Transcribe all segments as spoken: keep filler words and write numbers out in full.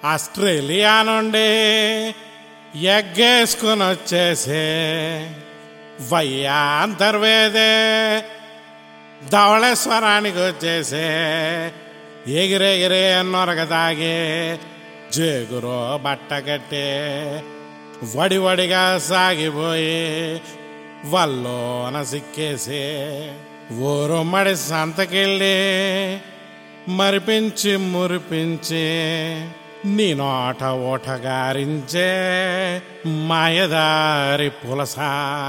Australia నుండి ఎగ్గేసుకుని వచ్చేసే వయ్యాంతర్వేదే ధవళేశ్వరానికి వచ్చేసే ఎగిరెగిరే నొరగ తాగే జేగురో బట్టగట్టే వడి వడిగా సాగిపోయి వల్లోన సిక్కేసే ఊరు మడి సంతకెళ్ళి మరిపించి మురిపించి నీ నోట ఓటగారించే మాయదారి పులసా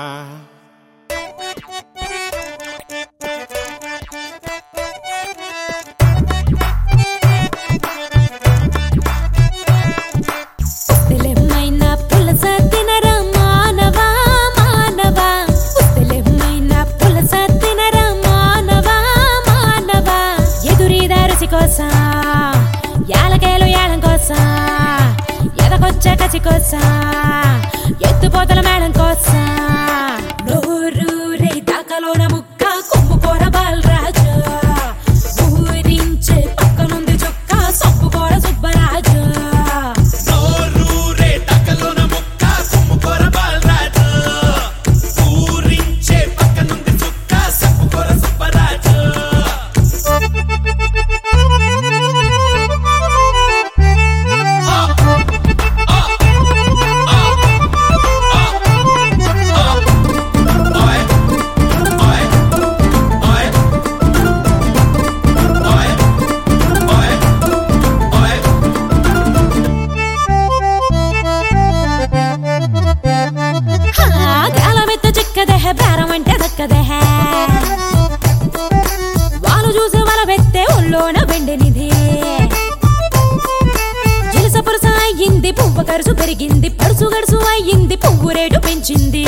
యాలకేలు ఏళం కోసా ఎదకొచ్చే కచి కోసా ఎత్తుపోతల మేళం కోసా నోరూరే దాకలోన ముక్క కొమ్ముకోర బాలరాజు ఊరించే పక్కనుంది చుక్క సొప్పుకోర సుబ్బరాజు నోరూరే దాకలోన ముక్క కొమ్ముకోర బాలరాజు ఊరించే పక్కనుంది చుక్క సొప్పుకోర సుబ్బరాజు బేరమంటే దక్కదహ వాళ్ళు చూసి వాళ్ళ పెట్టే ఒళ్ళోన వెండినిది జిలస పురుస అయ్యింది పువ్వు ఖర్చు పెరిగింది పడుసు గడుసు అయ్యింది పువ్వు రేటు పెంచింది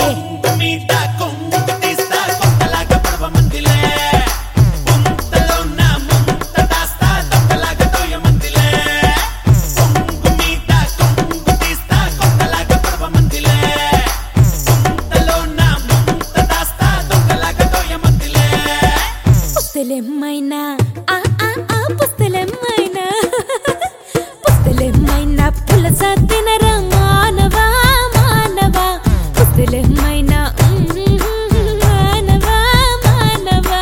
పుస్తలెమ్మైనా ఆ ఆ ఆ పుస్తలెమ్మైనా పుస్తలెమ్మైనా పులస తినరా మానవా మానవా పుస్తలెమ్మైనా మానవా మానవా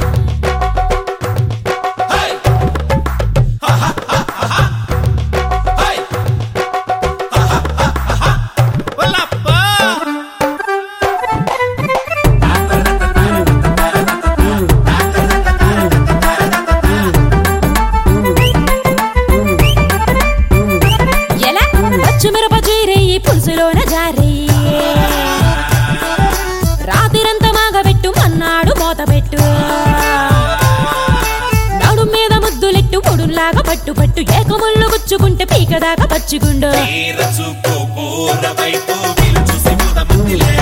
పులుసులోన జారీ రాత్రిరంతా మాగబెట్టు మన్నాడు మూతబెట్టు నడు మీద ముద్దులెట్టు పొడులాగా పట్టు పట్టు ఏకముళ్ళు గుచ్చుకుంటే పీకదాకా పచ్చిగుండు.